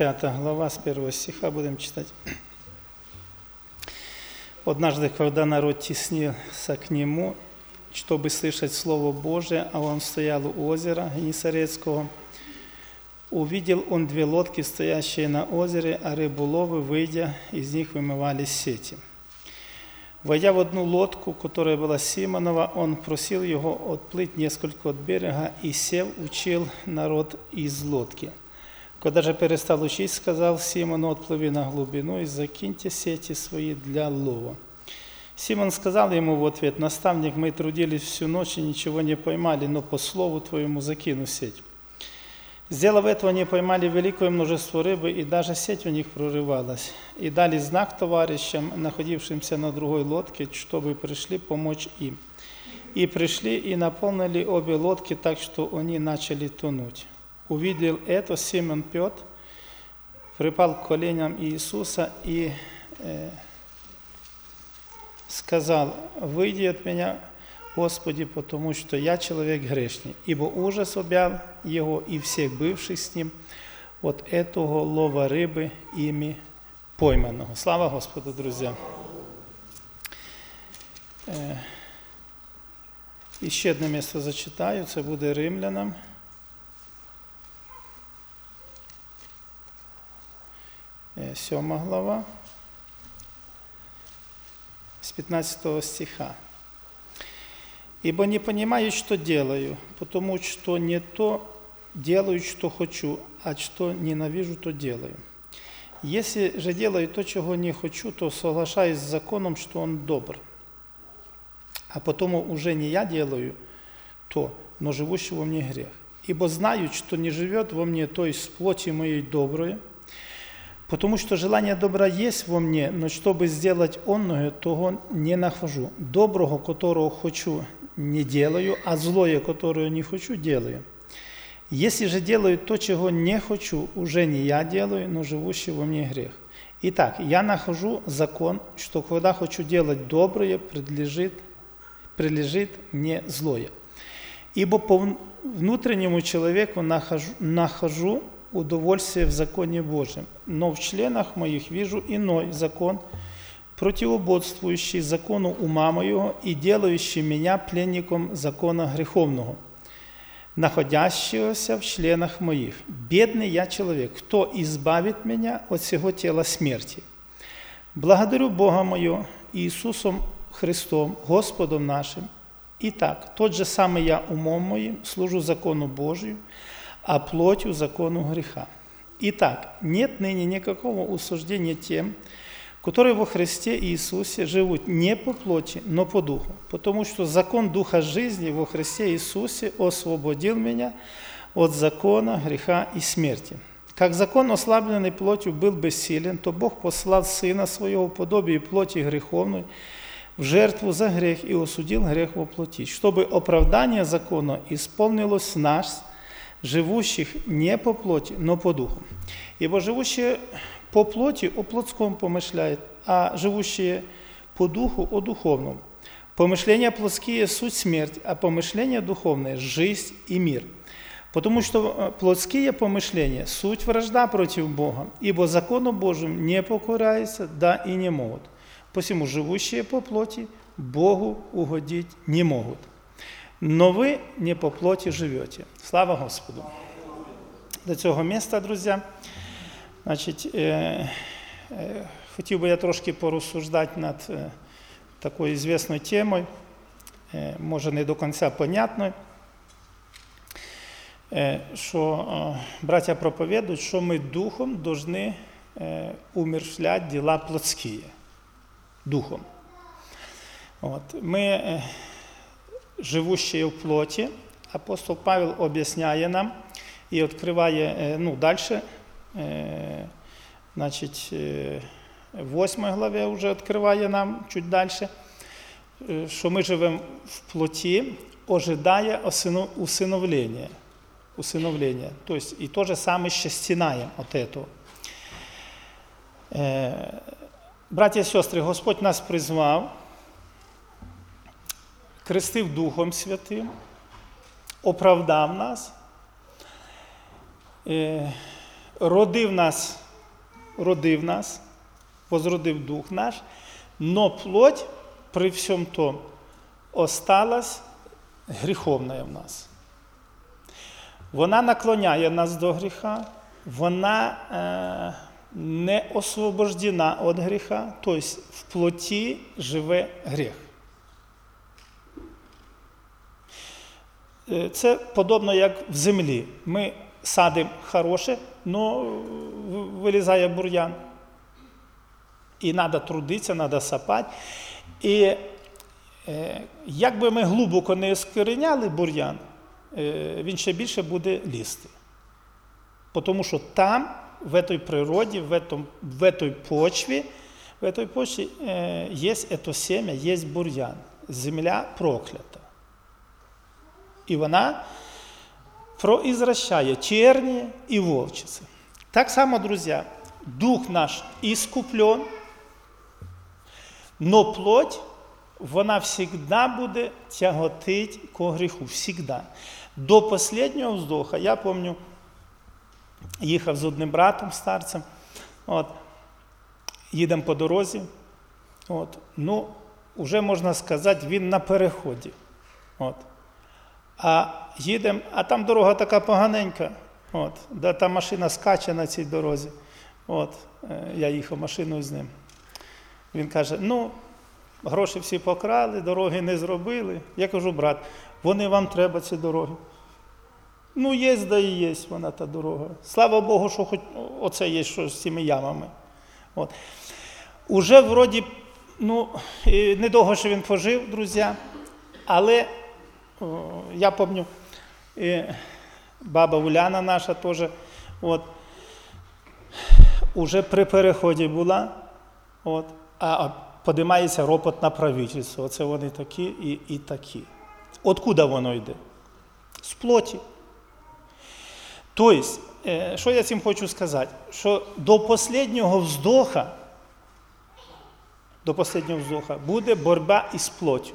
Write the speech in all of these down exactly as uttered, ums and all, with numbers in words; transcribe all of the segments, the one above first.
пятая глава, с первого стиха будем читать. «Однажды, когда народ теснился к нему, чтобы слышать Слово Божие, а он стоял у озера Генесарецкого, увидел он две лодки, стоящие на озере, а рыболовы, выйдя, из них вымывали сети. Войдя в одну лодку, которая была Симонова, он просил его отплыть несколько от берега и, сев, учил народ из лодки. Когда же перестал учить, сказал Симону: отплыви на глубину и закиньте сети свои для лова. Симон сказал ему в ответ: наставник, мы трудились всю ночь и ничего не поймали, но по слову твоему закину сеть. Сделав этого, они поймали великое множество рыбы, и даже сеть у них прорывалась. И дали знак товарищам, находившимся на другой лодке, чтобы пришли помочь им. И пришли и наполнили обе лодки так, что они начали тонуть. Увидел это Симон Петр, припал к коленям Иисуса и э, сказал: выйди от меня, Господи, потому что я человек грешный, ибо ужас объял его и всех бывших с ним от этого лова рыбы ими пойманного». Слава Господу, друзья! Е, і ще одне місце зачитаю, це буде Римлянам. Е, сьома глава, с пятнадцатого стиха. «Ибо не понимаю, что делаю, потому что не то делаю, что хочу, а что ненавижу, то делаю. Если же делаю то, чего не хочу, то соглашаюсь с законом, что он добр. А потому уже не я делаю то, но живущий во мне грех. Ибо знаю, что не живет во мне, то есть в плоти моей доброе, потому что желание добра есть во мне, но чтобы сделать онное, того не нахожу. Доброго, которого хочу, не делаю, а злое, которое не хочу, делаю. Если же делаю то, чего не хочу, уже не я делаю, но живущий во мне грех. Итак, я нахожу закон, что когда хочу делать доброе, предлежит, прилежит мне злое. Ибо по внутреннему человеку нахожу, нахожу удовольствие в законе Божьем, но в членах моих вижу иной закон, противоборствующий закону ума моего и делающий меня пленником закона греховного, находящегося в членах моих. Бедный я человек, кто избавит меня от всего тела смерти? Благодарю Бога моего Иисусом Христом, Господом нашим. Итак, тот же самый я умом моим служу закону Божию, а плотью закону греха. Итак, нет ныне никакого осуждения тем, которые во Христе Иисусе живут не по плоти, но по духу, потому что закон духа жизни во Христе Иисусе освободил меня от закона греха и смерти. Как закон, ослабленный плотью, был бессилен, то Бог послал Сына Своего в подобие плоти греховной в жертву за грех и осудил грех во плоти, чтобы оправдание закона исполнилось в нас, живущих не по плоти, но по духу. Ибо живущие по плоти о плотском помышляют, а живущие по духу о духовном. Помышления плотские – суть смерть, а помышления духовные – жизнь и мир. Потому что плотские помышления – суть вражда против Бога, ибо закону Божьему не покоряются, да и не могут. Посему живущие по плоти Богу угодить не могут. Но ви не по плоті живете. Слава Господу! До цього місця, друзі, значить, е, е, хотів би я трошки порозсуждати над е, такою звісною темою, е, може не до кінця понятною, е, що е, браття проповідують, що ми духом повинні е, умерщвляти діла плотські. Духом. От. Ми... Е, живущие в плоти, апостол Павел объясняет нам и открывая, ну, дальше, э, значит, э, в восьмой главе уже открывая нам чуть дальше, э, что мы живем в плоти, ожидая усыновления. Усыновления. То есть и то же самое ще стенаем от этого. Э, братья и сестры, Господь нас призвал, крестив Духом Святим, оправдав нас, родив нас, родив нас, возродив Дух наш, но плоть при всьому том осталась гріховною в нас. Вона наклоняє нас до гріха, вона е, не освобождена від гріха, тобто в плоті живе гріх. Це подобно, як в землі. Ми садимо хороше, але вилізає бур'ян. І треба трудитися, треба сапати. І е, як би ми глибоко не скореняли бур'ян, е, він ще більше буде лізти. Тому що там, в цій природі, в, этом, в цій почві, в цій почві е, є це сем'я, є бур'ян. Земля проклята. І вона произвращає черні і вовчиці. Так само, друзі, дух наш іскуплен, но плоть, вона завжди буде тяготить ко гріху. Всегда. До останнього вздоха, я пам'ятаю, їхав з одним братом, старцем, от, їдемо по дорозі, от, ну, вже можна сказати, він на переході. От. А їдемо, а там дорога така поганенька, от, де та машина скаче на цій дорозі. От, я їхав машиною з ним. Він каже, ну, гроші всі покрали, дороги не зробили. Я кажу, брат, вони вам треба, ці дороги. Ну, є, да і є вона та дорога. Слава Богу, що хоч оце є, що з цими ямами. От. Уже, вроді, ну, недовго, що він пожив, друзі, але о, я пам'ятаю, баба Уляна наша теж, от, уже при переході була, от, а підіймається ропот на правительство. Оце вони такі і, і такі. Откуда воно йде? З плоті. Тобто, що я цим хочу сказати? Що до останнього вздоха, до останнього вздоха буде боротьба із плоттю.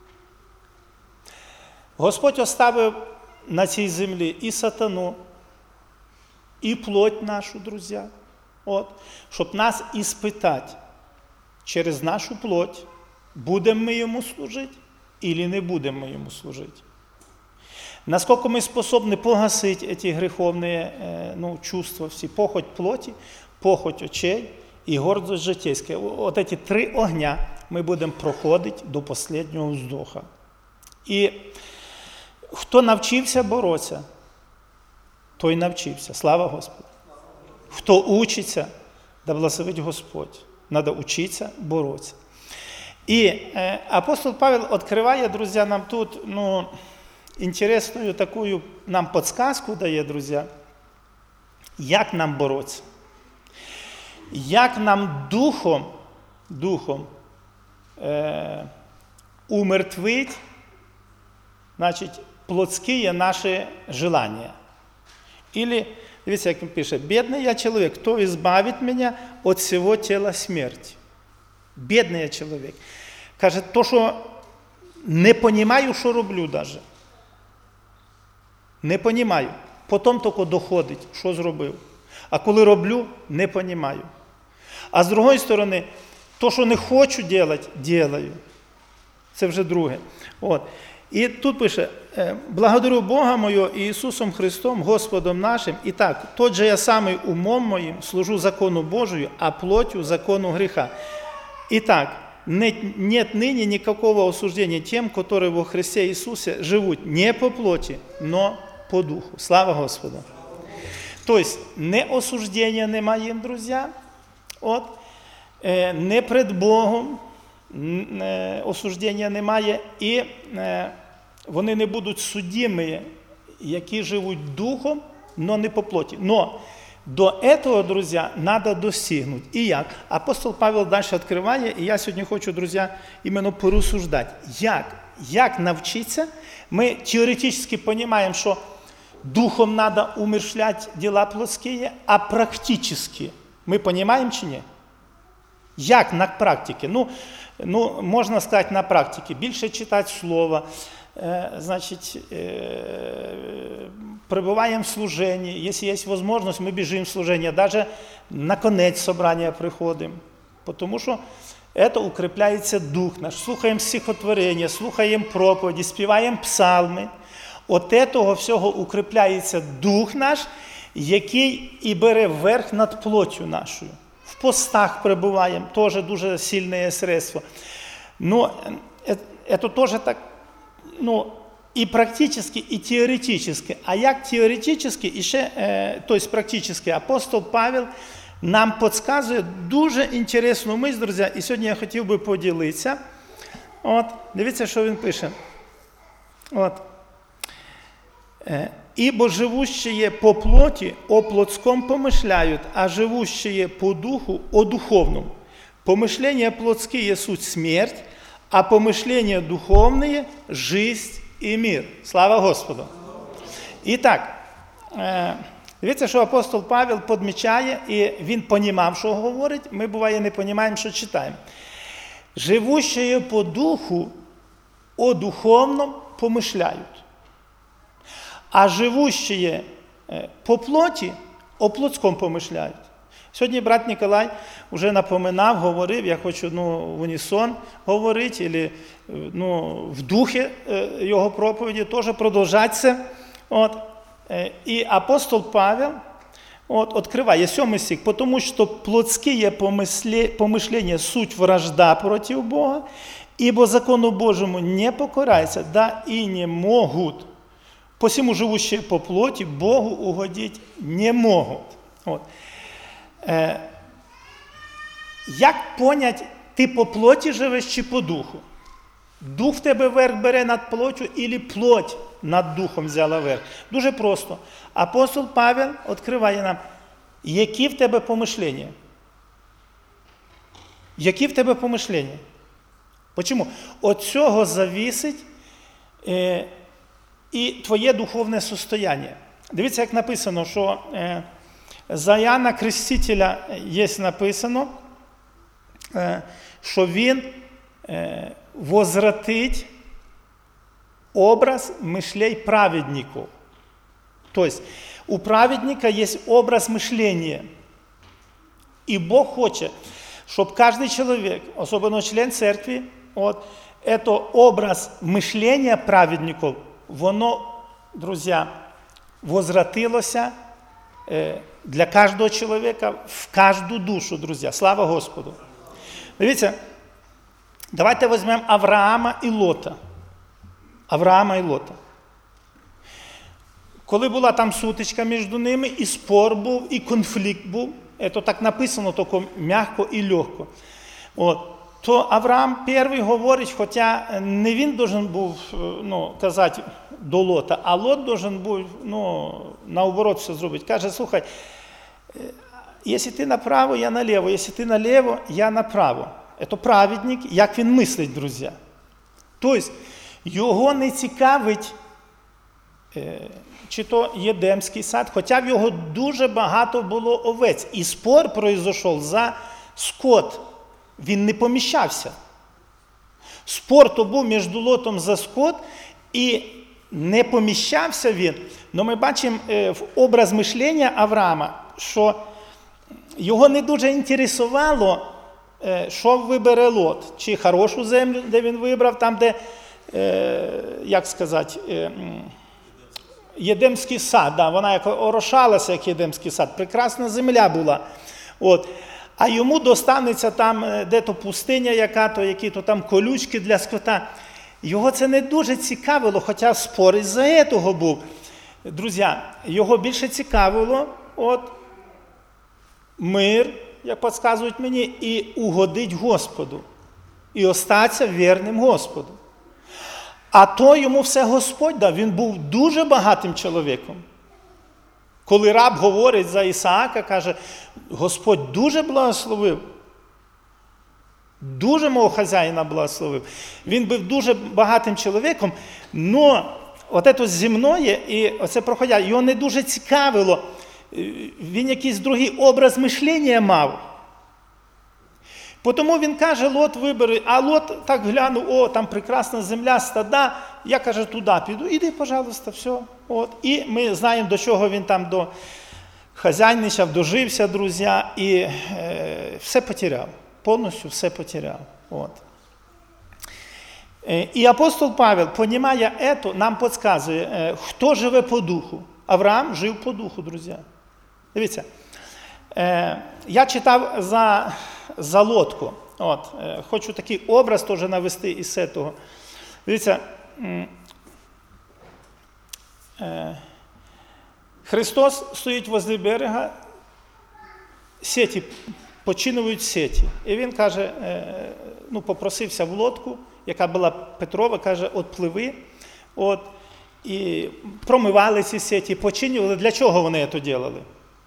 Господь оставив на цій землі і сатану, і плоть нашу, друзі, от, щоб нас іспитати через нашу плоть, будемо ми йому служити, або не будемо ми йому служити. Насколько мы способны погасить эти греховные э, ну, чувства, всі, похоть плоті, похоть очей і гордость житейська. От эти три огня ми будемо проходити до останнього вздоха. І хто навчився боротися, той навчився. Слава Господу. Хто учиться, да благословить Господь. Надо учитися боротися. І э, апостол Павел відкриває, друзі, нам тут, ну, інтересною таку нам підказку дає, друзі, як нам боротися. Як нам духом, духом е, умертвить, значить, плотські наші желання. Или, дивіться, як він пише, «Бедный я человек, кто избавит меня от всего тела смерти?» Бідний я чоловік. Каже, то, що не розумію, що роблю навіть. Не розумію. Потім тільки доходить, що зробив. А коли роблю, не розумію. А з іншої сторони, то, що не хочу робити, роблю. Це вже друге. От. І тут пише, «Благодарю Бога мого і Ісусом Христом, Господом нашим, і так, тот же я самий умом моїм служу закону Божию, а плотью закону греха. Итак, нет ныне никакого осуждения тем, которые во Христе Иисусе живут не по плоти, но по духу». Слава Господу. То есть, не осуждения немає, друзі, от, не пред Богом осуждення немає, і вони не будуть судимі, які живуть духом, но не по плоті. Но до этого, друзі, треба достигнути. І як? Апостол Павел далі відкриває, і я сьогодні хочу, друзі, іменно порозсуждати. Як? Як навчитися? Ми теоретично розуміємо, що духом треба умерщвляти діла плотські, а практично ми розуміємо чи ні? Як на практиці? Ну, ну, можна сказати на практиці. Більше читати слово, значить, пребываем в служении. Если есть возможность, мы бежим в служение. Даже на конец собрания приходим. Потому что это укрепляется дух наш. Слухаємо стихотворення, слухаємо проповіді, співаємо псалми. От этого всього укрепляється дух наш, який і бере верх над плоттю нашою. В постах перебуваємо, теж дуже сильне средство. Но это тоже так, ну, и практически, и теоретически. А як теоретически, і ще, е, то есть практически, апостол Павел нам підказує дуже інтересну мисль, друзі, і сьогодні я хотів би поділитися. От, дивіться, що він пише. От. «Ибо живущие по плоти о плотском помышляют, а живущие по духу о духовном. Помышления плотские суть смерть, а помышления духовные – жизнь и мир». Слава Господу! І так, дивіться, що апостол Павел підмічає, і він понімав, що говорить, ми, буває, не понімаємо, що читаємо. «Живущие по духу о духовном помышляют, а живущие по плоті о плотському помишляють». Сьогодні брат Ніколай вже напоминав, говорив, я хочу, ну, в унісон говорити, або, ну, в духі його проповіді теж продовжатися. От. І апостол Павел от, відкриває сьомий стих, «Потому що плотські помишлення суть вражда проти Бога, ибо закону Божьему не покоряются, да и не могут. Посему живущие по плоти Богу угодить не можуть». От. Е, як понять, ти по плоті живеш чи по духу? Дух в тебе верх бере над плоттю, або плоть над духом взяла верх? Дуже просто. Апостол Павел відкриває нам, які в тебе помишлення. Які в тебе помишлення? Чому? От цього зависить е, і твоє духовне состояние. Дивіться, як написано, що е, за Іоанна Крестителя є написано, е, що він е, возвратить образ мишлей праведників. Тобто, у праведника є образ мишлення. І Бог хоче, щоб кожен чоловік, особливо член церкви, от, це образ мишлення праведників, воно, друзі, возвратилося е, для кожного чоловіка в кожну душу, друзі. Слава Господу! Дивіться, давайте візьмемо Авраама і Лота. Авраама і Лота. Коли була там сутичка між ними, і спор був, і конфлікт був, це так написано, тільки м'яко і легко. От. То Авраам перший говорить, хоча не він должен був, ну, казати до Лота, а Лот должен був, ну, наоборот все зробити. Каже, слухай, якщо ти направо, я наліво, якщо ти наліво, я направо. Це праведник, як він мислить, друзі. Тобто, його не цікавить, чи то Єдемський сад, хоча в його дуже багато було овець. І спор пройшов за скот. Він не поміщався. Спор то був між Лотом за скот, і не поміщався він. Но ми бачимо в образ мишлення Авраама, що його не дуже інтересувало, що вибере Лот. Чи хорошу землю, де він вибрав, там, де, як сказати, Єдемський сад, да, вона як орошалася, як Єдемський сад, прекрасна земля була. От. А йому достанеться там де-то пустиня яка-то, які-то там колючки для скота. Його це не дуже цікавило, хоча спор із-за цього був. Друзі, його більше цікавило от, мир, як підказують мені, і угодить Господу. І остатися вірним Господу. А то йому все Господь дав, він був дуже багатим чоловіком. Коли раб говорить за Ісаака, каже, Господь дуже благословив, дуже мого хазяїна благословив. Він був дуже багатим чоловіком, але от це земне і оце проходя, його не дуже цікавило. Він якийсь другий образ мишлення мав. Тому він каже, Лот вибери, а Лот так глянув, о, там прекрасна земля, стада, я, каже, туди піду, іди, пожалуйста, все. От. І ми знаємо, до чого він там до хазяйничав, дожився, друзі, і е, все потеряв, повністю все потеряв. От. Е, і апостол Павел, понімає це, нам підказує, е, хто живе по духу. Авраам жив по духу, друзі. Дивіться, е, я читав за, за Лодку. От, е, хочу такий образ теж навести із цього. Дивіться, е, Христос стоїть возле берега, сеті, починують сеті. І він каже, е, ну, попросився в лодку, яка була Петрова, каже, от пливи, от, і промивали ці сеті, починювали. Для чого вони це робили?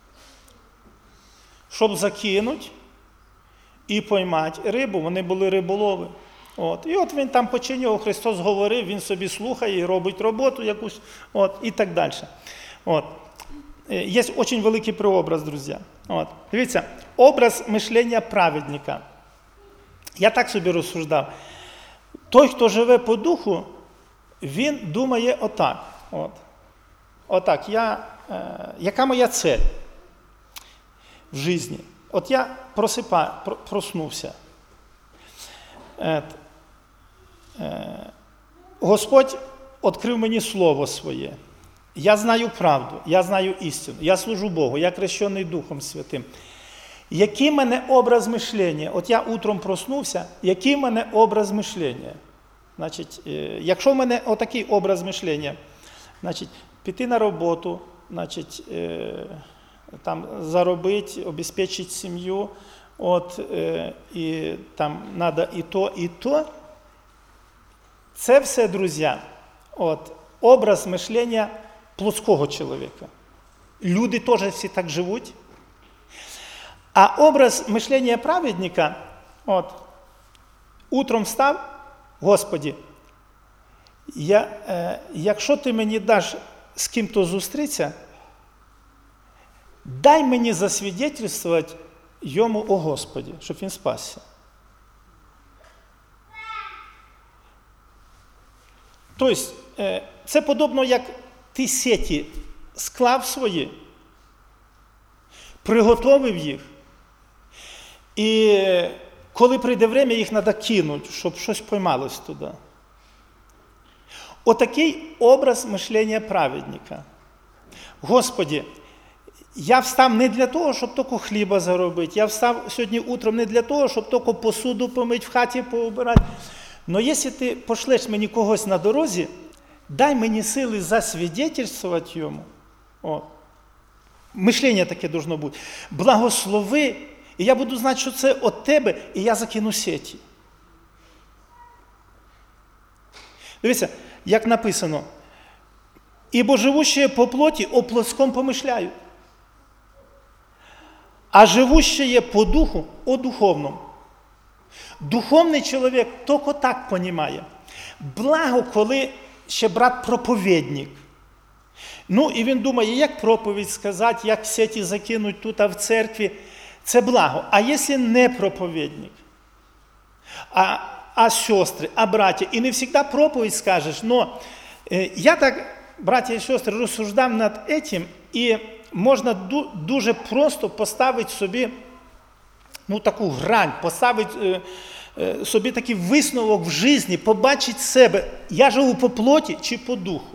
Щоб закинути і поймати рибу, вони були риболови. От. І от він там починював, Христос говорив, він собі слухає і робить роботу якусь, от, і так далі. От. Є дуже великий прообраз, друзі. От. Дивіться, образ мишлення праведника. Я так собі розсуждав. Той, хто живе по духу, він думає отак. От. Отак, я, е, яка моя цель в житті? От я просипаю, проснувся. Е, е, Господь відкрив мені Слово Своє. Я знаю правду, я знаю істину, я служу Богу, я хрещений Духом Святим. Який в мене образ мишлення? От я утром проснувся, який в мене образ мишлення? Значить, якщо в мене отакий образ мишлення, значить, піти на роботу, значить, там, заробити, обезпечити сім'ю, от, і там треба і то, і то. Це все, друзі, от, образ мишлення плотського чоловіка. Люди теж всі так живуть. А образ мишлення праведника, от, утром встав, Господи, я, е, якщо ти мені даш з ким-то зустрітися, дай мені засвідетельствувати йому, о Господі, щоб він спасся. Тобто, е, це подобно, як ти сеті склав свої, приготовив їх, і коли прийде время, їх треба кинути, щоб щось поймалось туди. Отакий образ мишлення праведника. Господи, я встав не для того, щоб тільки хліба заробити. Я встав сьогодні утром не для того, щоб тільки посуду помити, в хаті поубирати. Но якщо ти пошлеш мені когось на дорозі, дай мені сили засвідетельствувати йому. О. Мишлення таке должно бути. Благослови, і я буду знати, що це від тебе, і я закину сеті. Дивіться, як написано, «Ибо живущие по плоти о плотском помышляют, а живущие по духу о духовном». Духовний чоловік тільки так розуміє. Благо, коли ще брат-проповідник. Ну, і він думає, як проповідь сказати, як сеті закинуть тут, а в церкві. Це благо. А якщо не проповідник, а, а сестри, а браття, і не завжди проповідь скажеш, но е, я так, браття і сестри, розсуждав над этим, і можна ду, дуже просто поставити собі, ну, таку грань, поставити е, е, собі такий висновок в житті, побачити себе, я живу по плоті чи по духу.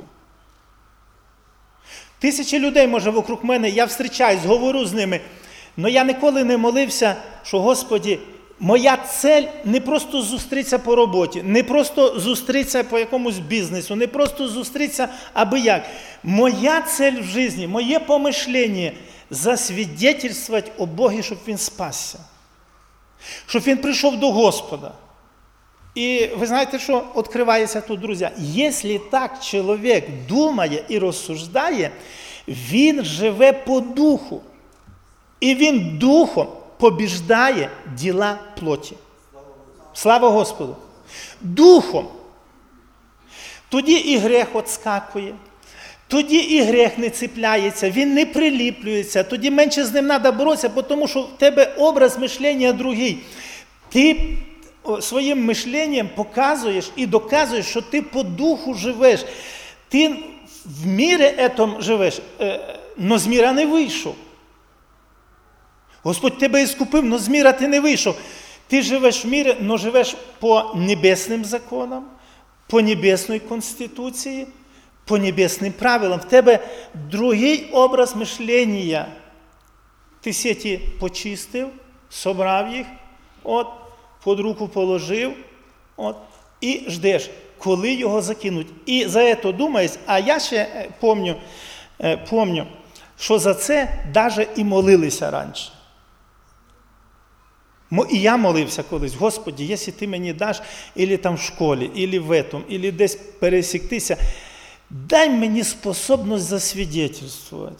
Тисячі людей, може, вокруг мене, я зустрічаюсь, говорю з ними, але я ніколи не молився, що, Господи, моя цель не просто зустрітися по роботі, не просто зустрітися по якомусь бізнесу, не просто зустрітися аби як. Моя цель в житті, моє помишлення – засвідетельствувати о Богі, щоб він спасся. Щоб він прийшов до Господа. І ви знаєте, що відкривається тут, друзі? Якщо так чоловік думає і розсуждає, він живе по духу. І він духом побіждає діла плоті. Слава Господу! Духом. Тоді і гріх відскакує, тоді і гріх не цепляється, він не приліплюється, тоді менше з ним треба боротися, тому що в тебе образ мишлення другий. Ти своїм мишленням показуєш і доказуєш, що ти по духу живеш. Ти в мірі етом живеш, но з міра не вийшов. Господь тебе іскупив, но з міра ти не вийшов. Ти живеш в мірі, но живеш по небесним законам, по небесній конституції, по небесним правилам. В тебе другий образ мишлення. Ти сеті почистив, собрав їх, от, під руку положив, от, і ждеш, коли його закинуть. І за це думаєш, а я ще пам'ятаю, пам'ятаю, що за це навіть і молилися раніше. І я молився колись: Господи, якщо ти мені даш, або там в школі, або в этом, або десь пересіктися, дай мені способність засвідетельствувати.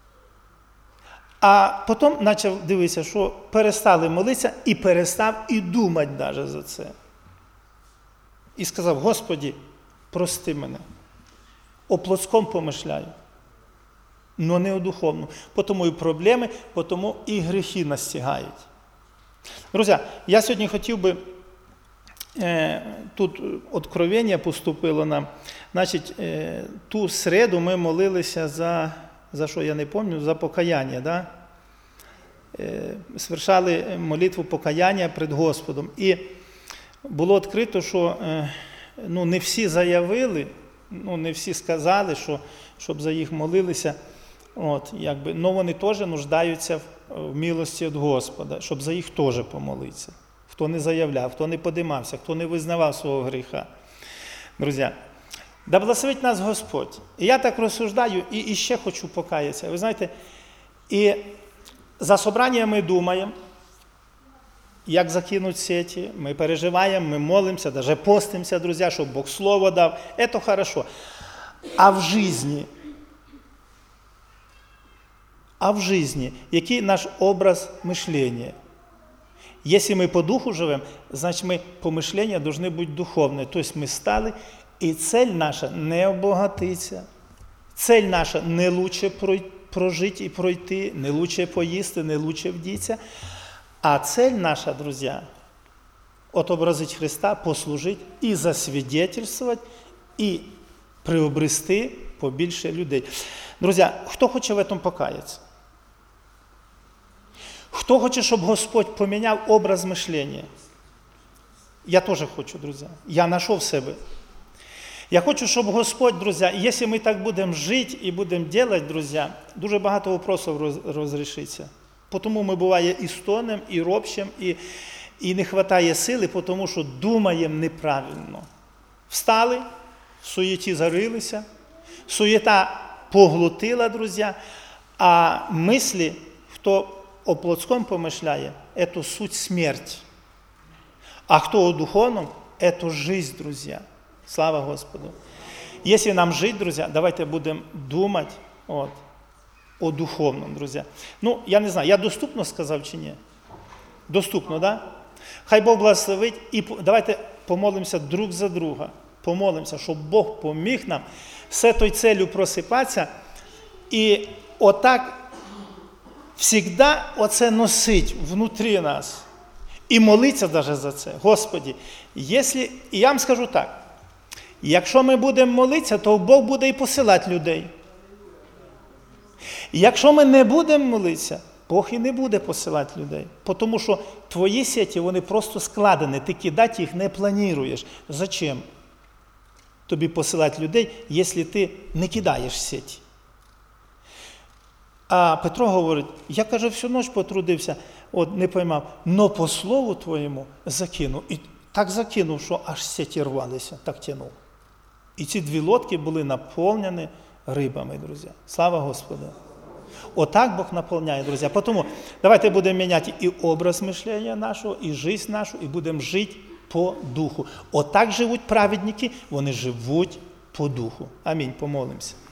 А потім почав дивитися, що перестали молитися і перестав і думати навіть за це. І сказав: Господи, прости мене. О плотському помишляю, але не о духовному. Тому і проблеми, тому і гріхи настигають. Друзі, я сьогодні хотів би, е, тут откровення поступило нам, значить, е, ту середу ми молилися за, за що я не пам'ятаю, за покаяння, да? Е, свершали молитву покаяння перед Господом. І було відкрито, що е, ну, не всі заявили, ну, не всі сказали, що, щоб за їх молилися, от, якби, но вони теж нуждаються в в милості від Господа, щоб за їх теж помолитися. Хто не заявляв, хто не подимався, хто не визнавав свого гріха. Друзі, да благословить нас Господь. І я так розсуждаю, і, і ще хочу покаятися. Ви знаєте, і за собрання ми думаємо, як закинуть сеті, ми переживаємо, ми молимося, навіть постимося, друзі, щоб Бог слово дав. Це хорошо. А в житті, А в жизни, який наш образ мышления? Если мы по духу живем, значит мы по мышлению должны быть духовные. То есть мы стали, и цель наша не обогатиться. Цель наша не лучше прожить и пройти, не лучше поїсти, не лучше вдіться. А цель наша, друзья, отобразить Христа, послужить и засвидетельствовать, и приобрести побільше людей. Друзі, хто хоче в этом покаятися? Хто хоче, щоб Господь поміняв образ мишлення? Я теж хочу, друзі. Я знайшов себе. Я хочу, щоб Господь, друзі, якщо ми так будемо жити і будемо робити, друзі, дуже багато питань розрішиться. Тому ми буває і стонемо, і ропщемо, і, і не вистачає сили, тому що думаємо неправильно. Встали, в суєті зарилися, суєта поглотила, друзі, а мислі, хто о плотском помышляє, это суть смерть. А кто о духовном, это жизнь, друзья. Слава Господу. Если нам жить, друзья, давайте будем думать от, о духовном, друзья. Ну, я не знаю, я доступно сказав чи ні? Доступно, да? Хай Бог благословить. І давайте помолимося друг за друга. Помолимося, щоб Бог поміг нам з цією целью просипатися і отак всегда оце носить внутрі нас. І молитися навіть за це. Господи, якщо, і я вам скажу так, якщо ми будемо молитися, то Бог буде і посилати людей. І якщо ми не будемо молитися, Бог і не буде посилати людей. Тому що твої сеті, вони просто складені, ти кидати їх не плануєш. Зачем тобі посилати людей, якщо ти не кидаєш сеті? А Петро говорить, я, каже, всю ніч потрудився, от не поймав, но по слову твоєму закинув. І так закинув, що аж сеті рвалися, так тянув. І ці дві лодки були наповнені рибами, друзі. Слава Господу. Отак Бог наповняє, друзі. Тому давайте будемо міняти і образ мишлення нашого, і життя нашу, і будемо жити по духу. Отак живуть праведники, вони живуть по духу. Амінь. Помолимося.